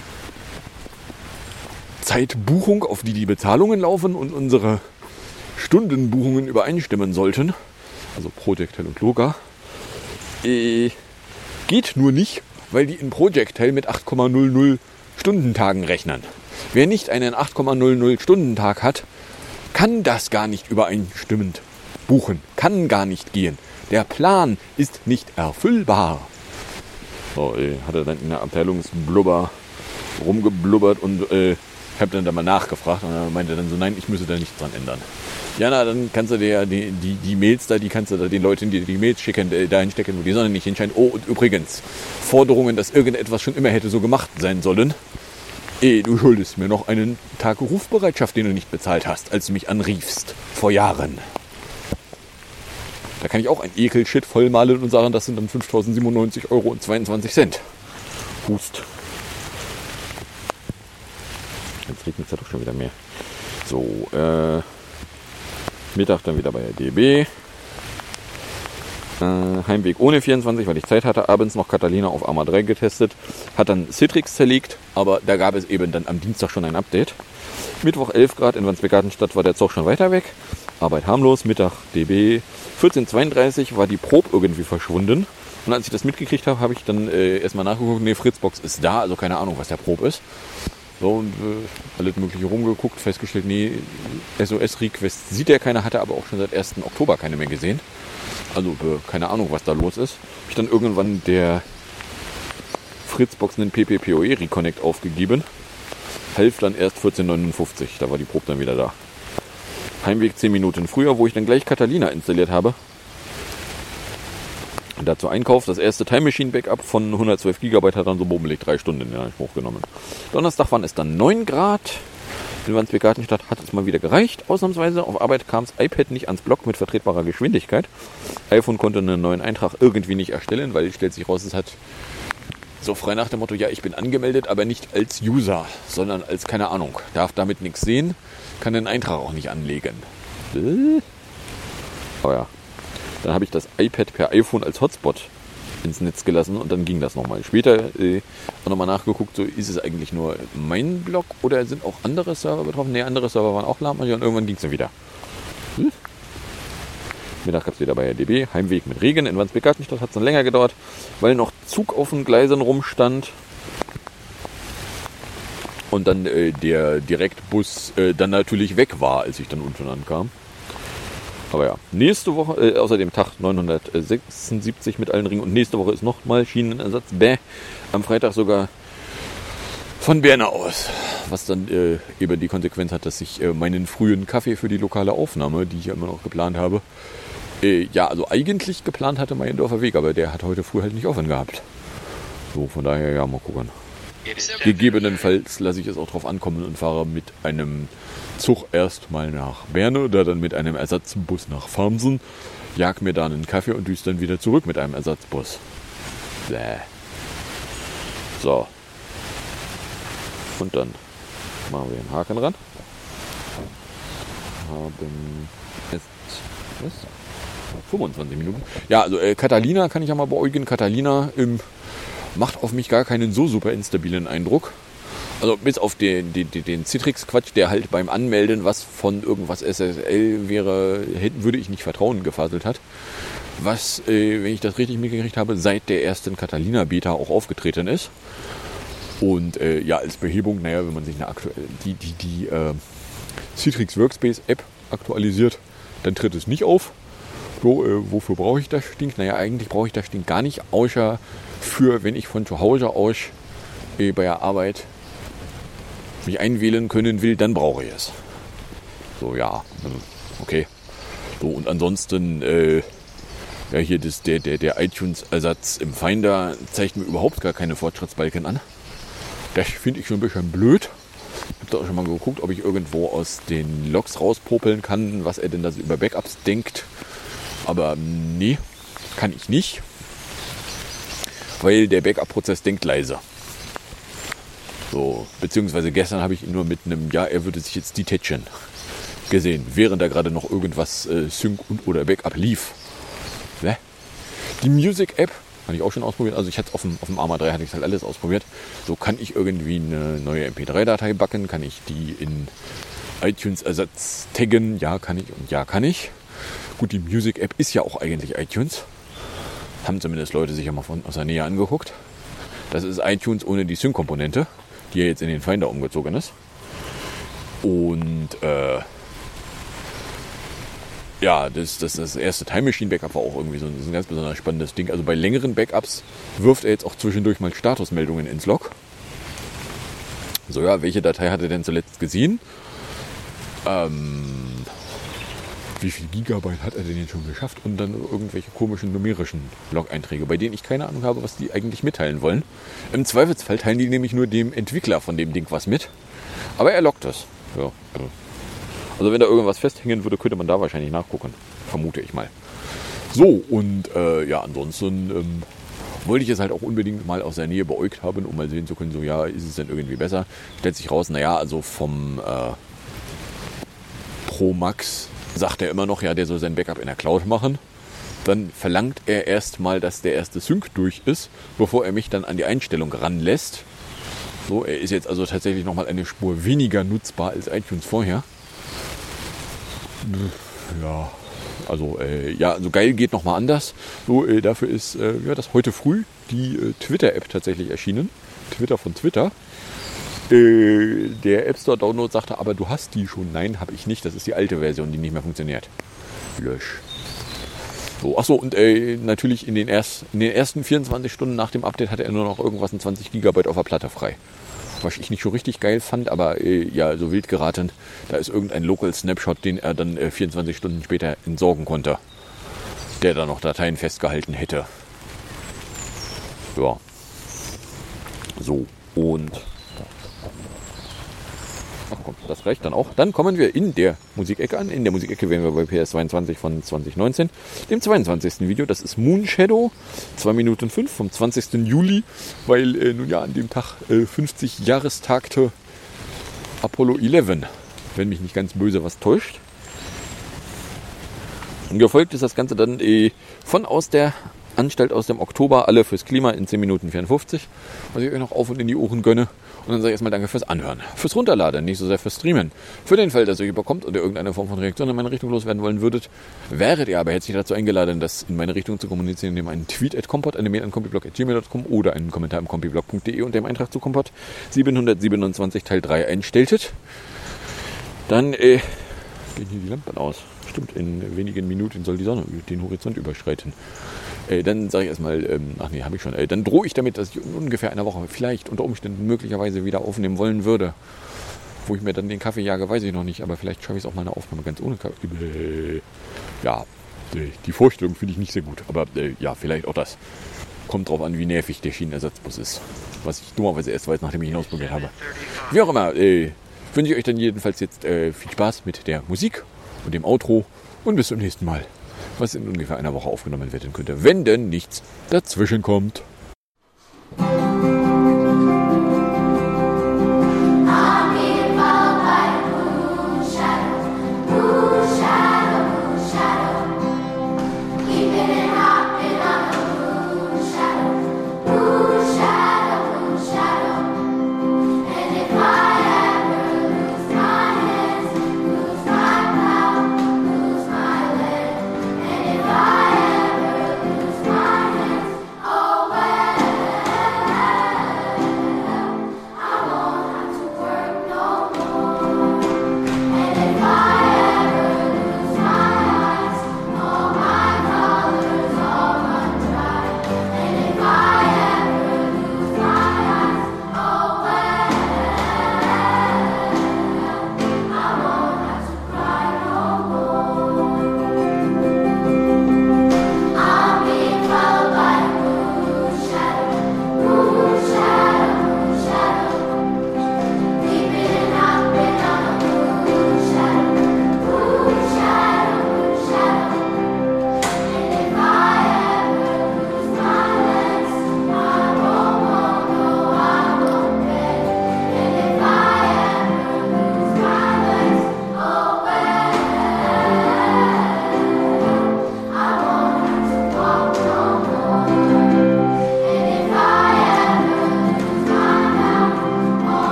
Zeitbuchung, auf die die Bezahlungen laufen und unsere Stundenbuchungen übereinstimmen sollten, also Projectile und Loga, äh, geht nur nicht, weil die in Projectile mit acht Komma null null Stundentagen rechnen. Wer nicht einen acht Komma null null Stundentag hat, kann das gar nicht übereinstimmend buchen, kann gar nicht gehen. Der Plan ist nicht erfüllbar. So, äh, hat er dann in der Abteilungsblubber rumgeblubbert und äh, ich habe dann da mal nachgefragt und er meinte dann so, nein, ich müsse da nichts dran ändern. Ja, na, dann kannst du dir die, die, die Mails da, die kannst du da den Leuten, die die Mails schicken, äh, dahin stecken, wo die Sonne nicht hinscheint. Oh, und übrigens, Forderungen, dass irgendetwas schon immer hätte so gemacht sein sollen. Eh, du schuldest mir noch einen Tag Rufbereitschaft, den du nicht bezahlt hast, als du mich anriefst. Vor Jahren. Da kann ich auch ein Ekel-Shit vollmalen und sagen, das sind dann fünftausendsiebenundneunzig Euro und zweiundzwanzig Cent. Hust. Jetzt regnet es ja doch schon wieder mehr. So, äh, Mittag dann wieder bei der D B. Äh, Heimweg ohne vierundzwanzig, weil ich Zeit hatte. Abends noch Catalina auf Arma drei getestet. Hat dann Citrix zerlegt, aber da gab es eben dann am Dienstag schon ein Update. Mittwoch elf Grad in Wandsbek-Gartenstadt war der Zug schon weiter weg. Arbeit harmlos, Mittag D B. vierzehn Uhr zweiunddreißig war die Probe irgendwie verschwunden. Und als ich das mitgekriegt habe, habe ich dann äh, erstmal nachgeguckt. Ne, Fritzbox ist da, also keine Ahnung, was der Probe ist. So, und äh, alles mögliche rumgeguckt, festgestellt, nee, S O S-Request sieht er keiner, hatte aber auch schon seit ersten Oktober keine mehr gesehen. Also äh, keine Ahnung, was da los ist. Habe ich dann irgendwann der Fritzbox einen P P P O E Reconnect aufgegeben. Half dann erst vierzehn Uhr neunundfünfzig, da war die Probe dann wieder da. Heimweg zehn Minuten früher, wo ich dann gleich Catalina installiert habe. Und dazu Einkauf, das erste Time Machine Backup von hundertzwölf Gigabyte hat dann so bummelig drei Stunden in Anspruch genommen. Donnerstag waren es dann neun Grad. In Wandsbek-Gartenstadt hat es mal wieder gereicht. Ausnahmsweise auf Arbeit kam das iPad nicht ans Block mit vertretbarer Geschwindigkeit. iPhone konnte einen neuen Eintrag irgendwie nicht erstellen, weil es stellt sich raus, es hat so frei nach dem Motto, ja, ich bin angemeldet, aber nicht als User, sondern als, keine Ahnung, darf damit nichts sehen, kann den Eintrag auch nicht anlegen. Aber ja. Dann habe ich das iPad per iPhone als Hotspot ins Netz gelassen und dann ging das nochmal. Später äh, auch nochmal nachgeguckt, so ist es eigentlich nur mein Blog oder sind auch andere Server betroffen? Ne, andere Server waren auch lahm und irgendwann ging es dann wieder. Hm? Mittag gab es wieder bei der D B. Heimweg mit Regen. In Wandsbek-Gartenstadt hat es dann länger gedauert, weil noch Zug auf den Gleisen rumstand. Und dann äh, der Direktbus äh, dann natürlich weg war, als ich dann unten ankam. Aber ja, nächste Woche, äh, außerdem Tag neunhundertsechsundsiebzig mit allen Ringen und nächste Woche ist nochmal Schienenersatz. Bäh, am Freitag sogar von Berne aus. Was dann äh, eben die Konsequenz hat, dass ich äh, meinen frühen Kaffee für die lokale Aufnahme, die ich ja immer noch geplant habe, äh, ja, also eigentlich geplant hatte Meindorfer Weg, aber der hat heute früh halt nicht offen gehabt. So, von daher, ja, mal gucken. Gegebenenfalls lasse ich es auch drauf ankommen und fahre mit einem Zug erstmal nach Berne oder dann mit einem Ersatzbus nach Farmsen, jag mir da einen Kaffee und düse dann wieder zurück mit einem Ersatzbus. Bäh. So. Und dann Machen wir den Haken ran. Haben jetzt was? fünfundzwanzig Minuten. Ja, also äh, Catalina kann ich ja mal beäugen. Catalina ähm, macht auf mich gar keinen so super instabilen Eindruck. Also bis auf den, den, den Citrix-Quatsch, der halt beim Anmelden, was von irgendwas S S L wäre, hätte, würde ich nicht vertrauen, gefaselt hat. Was, äh, wenn ich das richtig mitgekriegt habe, seit der ersten Catalina-Beta auch aufgetreten ist. Und äh, ja, als Behebung, naja, wenn man sich eine aktuelle, die, die, die äh, Citrix Workspace App aktualisiert, dann tritt es nicht auf. So, äh, wofür brauche ich das Ding? Naja, eigentlich brauche ich das Ding gar nicht, außer für, wenn ich von zu Hause aus äh, bei der Arbeit mich einwählen können will, dann brauche ich es. So, ja, okay. So, und ansonsten, äh, ja, hier das, der, der, der iTunes-Ersatz im Finder zeigt mir überhaupt gar keine Fortschrittsbalken an. Das finde ich schon ein bisschen blöd. Ich habe da auch schon mal geguckt, ob ich irgendwo aus den Logs rauspopeln kann, was er denn da so über Backups denkt. Aber nee, kann ich nicht. Weil der Backup-Prozess denkt leise. So, beziehungsweise gestern habe ich ihn nur mit einem, ja, er würde sich jetzt detachen gesehen, während da gerade noch irgendwas äh, Sync und oder Backup lief. Ne? Die Music-App habe ich auch schon ausprobiert. Also ich hatte auf dem, auf dem Arma drei hatte ich halt alles ausprobiert. So kann ich irgendwie eine neue M P drei Datei backen, kann ich die in iTunes-Ersatz taggen, ja kann ich und ja kann ich. Gut, die Music-App ist ja auch eigentlich iTunes. Haben zumindest Leute sich ja mal von aus der Nähe angeguckt. Das ist iTunes ohne die Sync-Komponente, die ja jetzt in den Finder umgezogen ist. Und äh, ja, das, das, das erste Time Machine Backup war auch irgendwie so ein, ein ganz besonders spannendes Ding. Also bei längeren Backups wirft er jetzt auch zwischendurch mal Statusmeldungen ins Log. So, ja, welche Datei hat er denn zuletzt gesehen? Ähm, wie viel Gigabyte hat er denn jetzt schon geschafft? Und dann irgendwelche komischen numerischen Log-Einträge, bei denen ich keine Ahnung habe, was die eigentlich mitteilen wollen. Im Zweifelsfall teilen die nämlich nur dem Entwickler von dem Ding was mit. Aber er loggt es. Ja, also. Also wenn da irgendwas festhängen würde, könnte man da wahrscheinlich nachgucken. Vermute ich mal. So, und äh, ja, ansonsten ähm, wollte ich es halt auch unbedingt mal aus der Nähe beäugt haben, um mal sehen zu können, so ja, ist es denn irgendwie besser? Stellt sich raus, naja, also vom äh, Pro Max sagt er immer noch, ja, der soll sein Backup in der Cloud machen. Dann verlangt er erstmal, dass der erste Sync durch ist, bevor er mich dann an die Einstellung ranlässt. So, er ist jetzt also tatsächlich nochmal eine Spur weniger nutzbar als iTunes vorher. Ja, also äh, ja, also geil geht nochmal anders. So, äh, dafür ist äh, ja, das heute früh die äh, Twitter-App tatsächlich erschienen. Twitter von Twitter. Äh, der App Store Download sagte, aber du hast die schon. Nein, habe ich nicht. Das ist die alte Version, die nicht mehr funktioniert. Lösch. So, achso, und äh, natürlich in den, erst, in den ersten vierundzwanzig Stunden nach dem Update hatte er nur noch irgendwas in zwanzig Gigabyte auf der Platte frei. Was ich nicht so richtig geil fand, aber äh, ja, so wild geraten. Da ist irgendein Local Snapshot, den er dann äh, vierundzwanzig Stunden später entsorgen konnte. Der da noch Dateien festgehalten hätte. Ja. So, und... Ach komm, das reicht dann auch. Dann kommen wir in der Musikecke an. In der Musikecke wären wir bei P S zweiundzwanzig von zwanzig neunzehn. Dem zweiundzwanzigsten Video. Das ist Moonshadow. zwei Minuten fünf vom zwanzigsten Juli. Weil äh, nun ja an dem Tag äh, fünfzig Jahrestagte Apollo elf. Wenn mich nicht ganz böse was täuscht. Und gefolgt ist das Ganze dann äh, von aus der Anstalt aus dem Oktober. Alle fürs Klima in zehn Minuten vierundfünfzig. Was ich euch noch auf und in die Ohren gönne. Und dann sage ich erstmal danke fürs Anhören, fürs Runterladen, nicht so sehr fürs Streamen. Für den Fall, dass ihr überkommt oder irgendeine Form von Reaktion in meine Richtung loswerden wollen würdet, wäret ihr aber herzlich dazu eingeladen, das in meine Richtung zu kommunizieren, indem einen Tweet at Kompott, eine Mail an kompiblog at gmail punkt com oder einen Kommentar im kompiblog punkt de und dem Eintrag zu Kompott siebenhundertsiebenundzwanzig Teil drei einstelltet. Dann äh, gehen hier die Lampen aus. Stimmt, in wenigen Minuten soll die Sonne den Horizont überschreiten. Äh, dann sage ich erstmal, ähm, ach nee, habe ich schon. Äh, dann drohe ich damit, dass ich in ungefähr einer Woche vielleicht unter Umständen möglicherweise wieder aufnehmen wollen würde. Wo ich mir dann den Kaffee jage, weiß ich noch nicht. Aber vielleicht schaffe ich es auch mal eine Aufnahme ganz ohne Kaffee. Äh, ja, äh, die Vorstellung finde ich nicht sehr gut. Aber äh, ja, vielleicht auch das. Kommt drauf an, wie nervig der Schienenersatzbus ist. Was ich dummerweise erst weiß, nachdem ich ihn ausprobiert habe. Wie auch immer, äh, wünsche ich euch dann jedenfalls jetzt äh, viel Spaß mit der Musik und dem Outro. Und bis zum nächsten Mal. Was in ungefähr einer Woche aufgenommen werden könnte, wenn denn nichts dazwischen kommt. I'll give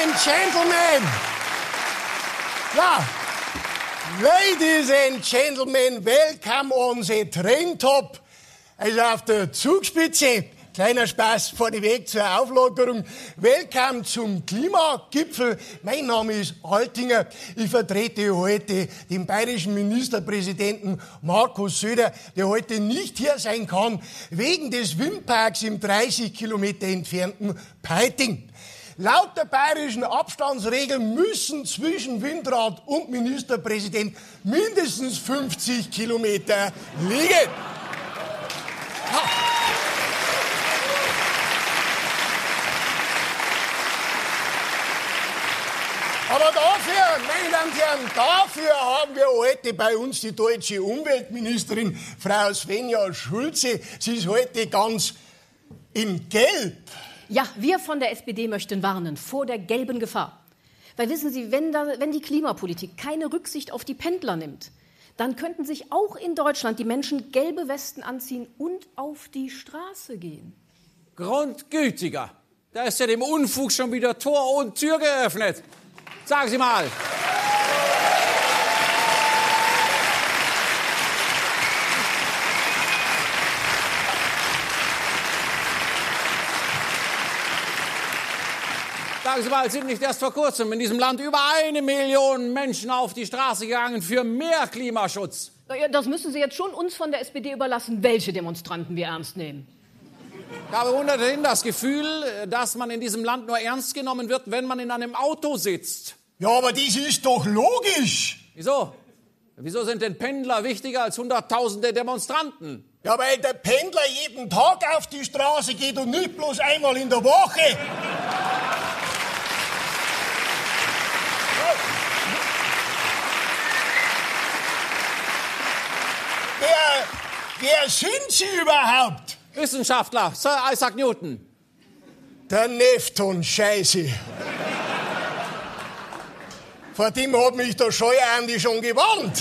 and Gentlemen. Ja, Ladies and Gentlemen, welcome on the Train Top. Also auf der Zugspitze. Kleiner Spaß vorneweg zur Auflockerung. Willkommen zum Klimagipfel. Mein Name ist Altinger. Ich vertrete heute den bayerischen Ministerpräsidenten Markus Söder, der heute nicht hier sein kann, wegen des Windparks im dreißig Kilometer entfernten Peiting. Laut der bayerischen Abstandsregeln müssen zwischen Windrad und Ministerpräsident mindestens fünfzig Kilometer liegen. Ha. Aber dafür, meine Damen und Herren, dafür haben wir heute bei uns die deutsche Umweltministerin, Frau Svenja Schulze. Sie ist heute ganz in Gelb. Ja, wir von der S P D möchten warnen vor der gelben Gefahr. Weil wissen Sie, wenn, da, wenn die Klimapolitik keine Rücksicht auf die Pendler nimmt, dann könnten sich auch in Deutschland die Menschen gelbe Westen anziehen und auf die Straße gehen. Grundgütiger, da ist ja dem Unfug schon wieder Tor und Tür geöffnet. Sagen Sie mal. Sagen Sie mal, sind nicht erst vor kurzem in diesem Land über eine Million Menschen auf die Straße gegangen für mehr Klimaschutz? Ja, das müssen Sie jetzt schon uns von der S P D überlassen, welche Demonstranten wir ernst nehmen. Ich habe unterdessen das Gefühl, dass man in diesem Land nur ernst genommen wird, wenn man in einem Auto sitzt. Ja, aber das ist doch logisch. Wieso? Wieso sind denn Pendler wichtiger als Hunderttausende Demonstranten? Ja, weil der Pendler jeden Tag auf die Straße geht und nicht bloß einmal in der Woche. Wer, wer sind Sie überhaupt? Wissenschaftler, Sir Isaac Newton. Der Nefton, Scheiße. Vor dem hat mich der Scheuerandi schon gewarnt.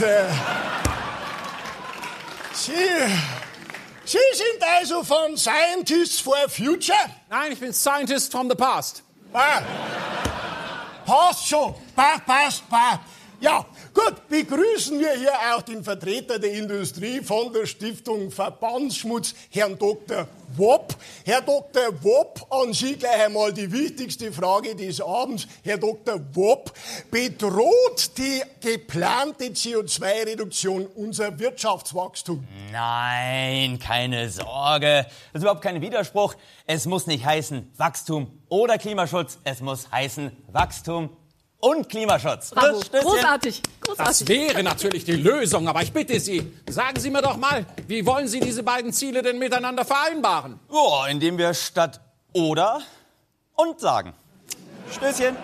Sie, Sie sind also von Scientists for Future? Nein, ich bin Scientist from the Past. Ah, passt schon. Passt, passt, passt. Ja, gut, begrüßen wir hier auch den Vertreter der Industrie von der Stiftung Verbandsschmutz, Herrn Doktor Wopp. Herr Doktor Wopp, an Sie gleich einmal die wichtigste Frage des Abends. Herr Doktor Wopp, bedroht die geplante C O zwei Reduktion unser Wirtschaftswachstum? Nein, keine Sorge. Das ist überhaupt kein Widerspruch. Es muss nicht heißen Wachstum oder Klimaschutz. Es muss heißen Wachstum und Klimaschutz. Bravo. Großartig. Großartig. Das wäre natürlich die Lösung, aber ich bitte Sie, sagen Sie mir doch mal, wie wollen Sie diese beiden Ziele denn miteinander vereinbaren? Oh, indem wir statt oder und sagen. Stößchen.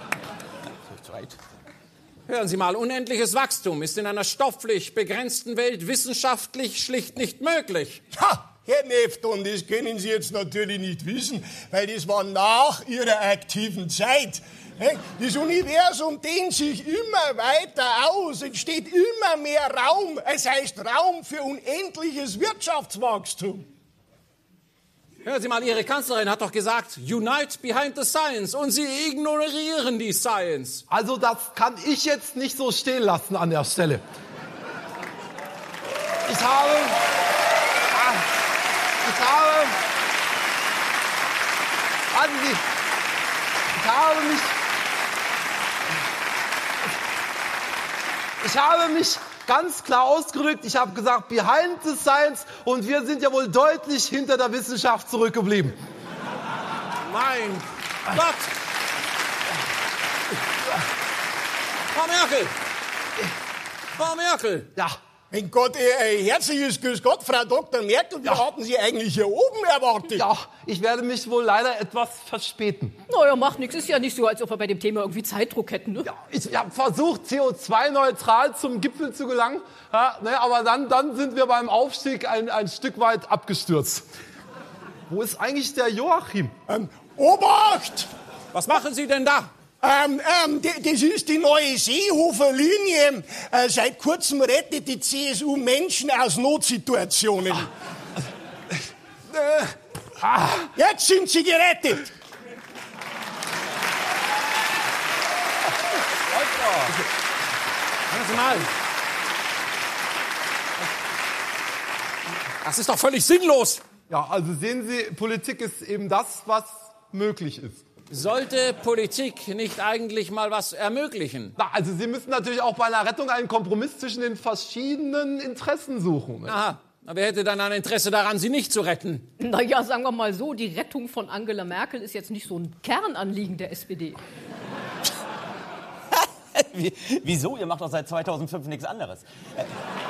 Hören Sie mal, unendliches Wachstum ist in einer stofflich begrenzten Welt wissenschaftlich schlicht nicht möglich. Ha! Herr Nefton, das können Sie jetzt natürlich nicht wissen, weil das war nach Ihrer aktiven Zeit. Das Universum dehnt sich immer weiter aus, entsteht immer mehr Raum. Es heißt Raum für unendliches Wirtschaftswachstum. Hören Sie mal, Ihre Kanzlerin hat doch gesagt, unite behind the science, und Sie ignorieren die Science. Also das kann ich jetzt nicht so stehen lassen an der Stelle. Ich habe... Ich habe... Warten Sie. Ich habe mich... Ich habe mich ganz klar ausgedrückt. Ich habe gesagt, behind the science, und wir sind ja wohl deutlich hinter der Wissenschaft zurückgeblieben. Mein Gott! Frau Merkel! Frau Merkel! Ja. Mein Gott, äh, herzliches Grüß Gott, Frau Doktor Merkel. Wir Ja. hatten Sie eigentlich hier oben erwartet. Ja, ich werde mich wohl leider etwas verspäten. Naja, macht nichts. Ist ja nicht so, als ob wir bei dem Thema irgendwie Zeitdruck hätten. Ne? Ja, ich habe versucht, C O zwei neutral zum Gipfel zu gelangen, ja, ne, aber dann, dann sind wir beim Aufstieg ein, ein Stück weit abgestürzt. Wo ist eigentlich der Joachim? Ähm, Obacht! Was machen Sie denn da? Ähm, ähm, d- das ist die neue Seehofer-Linie. Äh, seit kurzem rettet die C S U Menschen aus Notsituationen. Ah. Jetzt sind sie gerettet. Hören Sie mal. Das ist doch völlig sinnlos. Ja, also sehen Sie, Politik ist eben das, was möglich ist. Sollte Politik nicht eigentlich mal was ermöglichen? Na, also Sie müssen natürlich auch bei einer Rettung einen Kompromiss zwischen den verschiedenen Interessen suchen. Ne? Aha. Wer hätte dann ein Interesse daran, sie nicht zu retten? Naja, sagen wir mal so, die Rettung von Angela Merkel ist jetzt nicht so ein Kernanliegen der S P D. Wie, wieso? Ihr macht doch seit zweitausendfünf nichts anderes. Äh,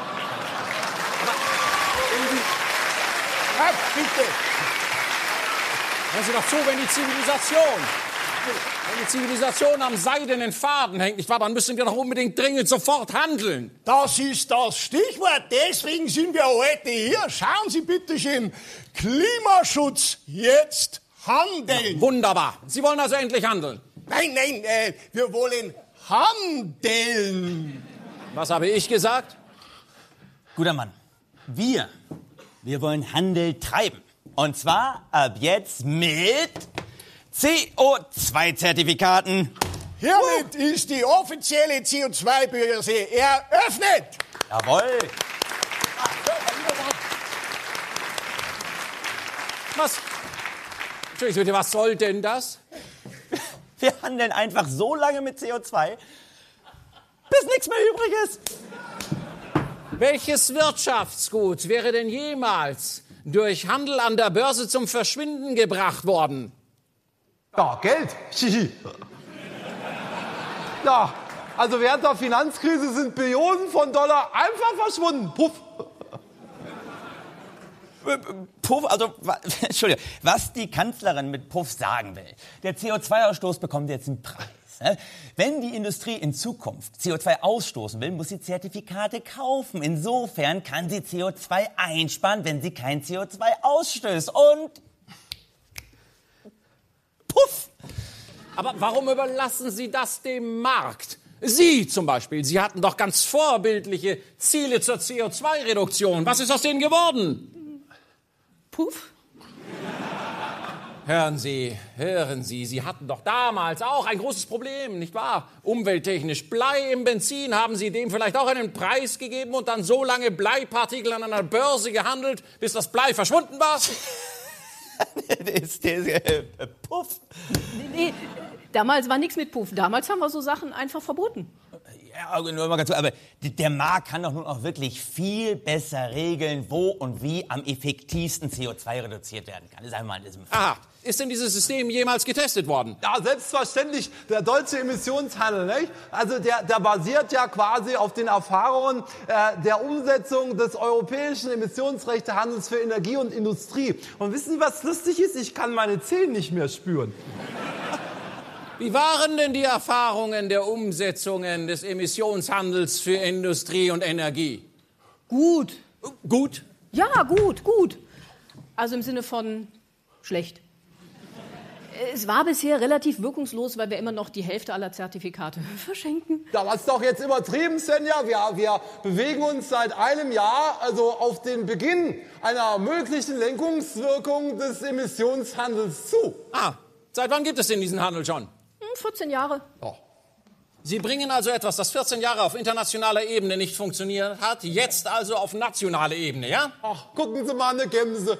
Ja, bitte. Hören Sie doch zu, wenn die Zivilisation, wenn die Zivilisation am seidenen Faden hängt, nicht wahr, dann müssen wir doch unbedingt dringend sofort handeln. Das ist das Stichwort. Deswegen sind wir heute hier. Schauen Sie bitte schön. Klimaschutz jetzt handeln. Ja, wunderbar. Sie wollen also endlich handeln? Nein, nein, äh, wir wollen handeln. Was habe ich gesagt? Guter Mann. Wir, wir wollen Handel treiben. Und zwar ab jetzt mit C O zwei Zertifikaten. Hiermit ist die offizielle C O zwei Börse eröffnet. Jawohl. Was? Entschuldigung, bitte, was soll denn das? Wir handeln einfach so lange mit C O zwei, bis nichts mehr übrig ist. Welches Wirtschaftsgut wäre denn jemals durch Handel an der Börse zum Verschwinden gebracht worden? Ja, Geld. Hihi. Ja, also während der Finanzkrise sind Billionen von Dollar einfach verschwunden. Puff. Puff, also, Entschuldigung, was die Kanzlerin mit Puff sagen will. Der C O zwei Ausstoß bekommt jetzt einen Preis. Wenn die Industrie in Zukunft C O zwei ausstoßen will, muss sie Zertifikate kaufen. Insofern kann sie C O zwei einsparen, wenn sie kein C O zwei ausstößt. Und puff! Aber warum überlassen Sie das dem Markt? Sie zum Beispiel, Sie hatten doch ganz vorbildliche Ziele zur C O zwei Reduktion. Was ist aus denen geworden? Puff. Hören Sie, hören Sie, Sie hatten doch damals auch ein großes Problem, nicht wahr? Umwelttechnisch. Blei im Benzin, haben Sie dem vielleicht auch einen Preis gegeben und dann so lange Bleipartikel an einer Börse gehandelt, bis das Blei verschwunden war? ist der, äh, Puff. Nee, nee, damals war nichts mit Puff. Damals haben wir so Sachen einfach verboten. Ja, nur mal ganz kurz, aber der Markt kann doch nun auch wirklich viel besser regeln, wo und wie am effektivsten C O zwei reduziert werden kann. Das ist einmal in diesem Fall. Aha. Ist denn dieses System jemals getestet worden? Ja, selbstverständlich. Der deutsche Emissionshandel, nicht? Also der, der basiert ja quasi auf den Erfahrungen äh, der Umsetzung des europäischen Emissionsrechtehandels für Energie und Industrie. Und wissen Sie, was lustig ist? Ich kann meine Zehen nicht mehr spüren. Wie waren denn die Erfahrungen der Umsetzungen des Emissionshandels für Industrie und Energie? Gut. Gut? Ja, gut, gut. Also im Sinne von schlecht. Es war bisher relativ wirkungslos, weil wir immer noch die Hälfte aller Zertifikate verschenken. Ja, was doch jetzt übertrieben, Svenja. Wir, wir bewegen uns seit einem Jahr also auf den Beginn einer möglichen Lenkungswirkung des Emissionshandels zu. Ah, seit wann gibt es denn diesen Handel schon? vierzehn Jahre. Oh. Sie bringen also etwas, das vierzehn Jahre auf internationaler Ebene nicht funktioniert hat, jetzt also auf nationaler Ebene, ja? Ach, gucken Sie mal eine Gemse.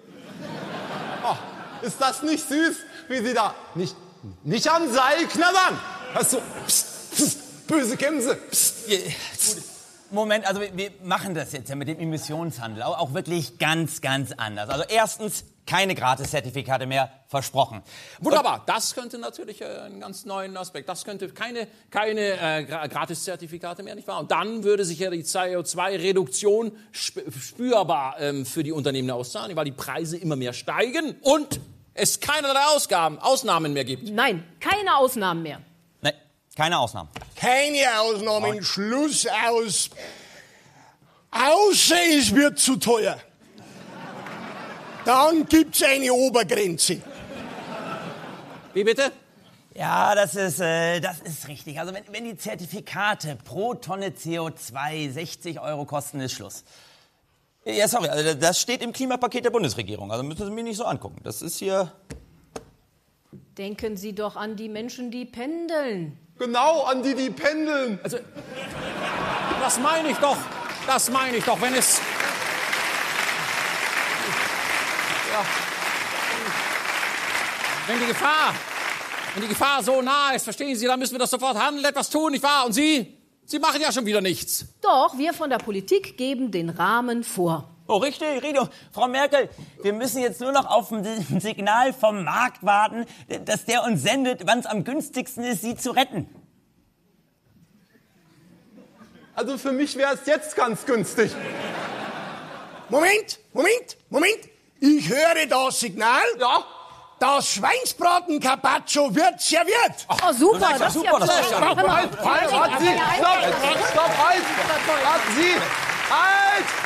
Ach, ist das nicht süß, wie Sie da nicht, nicht am Seil knabbern? Hast du, pst, pst, böse Gemse. Pst. Moment, also wir, wir machen das jetzt ja mit dem Emissionshandel auch, auch wirklich ganz, ganz anders. Also erstens, keine Gratis-Zertifikate mehr, versprochen. Wunderbar, das könnte natürlich äh, einen ganz neuen Aspekt, das könnte keine, keine äh, Gratis-Zertifikate mehr, nicht wahr? Und dann würde sich ja die C O zwei Reduktion sp spürbar ähm, für die Unternehmen auszahlen, weil die Preise immer mehr steigen und es keinerlei Ausgaben, Ausnahmen mehr gibt. Nein, keine Ausnahmen mehr. Nein, keine Ausnahmen. Keine Ausnahmen, Schluss aus. Außer es wird zu teuer. Dann gibt's eine Obergrenze. Wie bitte? Ja, das ist, äh, das ist richtig. Also wenn, wenn die Zertifikate pro Tonne C O zwei sechzig Euro kosten, ist Schluss. Ja, sorry, also das steht im Klimapaket der Bundesregierung. Also müssen Sie mir nicht so angucken. Das ist hier... Denken Sie doch an die Menschen, die pendeln. Genau, an die, die pendeln. Also, das meine ich doch. Das meine ich doch, wenn es... Ja. Wenn die Gefahr, wenn die Gefahr so nah ist, verstehen Sie, dann müssen wir das sofort handeln, etwas tun, nicht wahr? Und Sie? Sie machen ja schon wieder nichts. Doch, wir von der Politik geben den Rahmen vor. Oh, richtig, Rido. Frau Merkel, wir müssen jetzt nur noch auf ein Signal vom Markt warten, dass der uns sendet, wann es am günstigsten ist, Sie zu retten. Also für mich wäre es jetzt ganz günstig. Moment, Moment, Moment. Ich höre das Signal. Ja. Das Schweinsbraten Carpaccio wird serviert. Oh, super, das, das ist super, ja das ist toll. ja Halt, halt, halt, Sie, stopp, stopp, halt, halt, Sie, halt.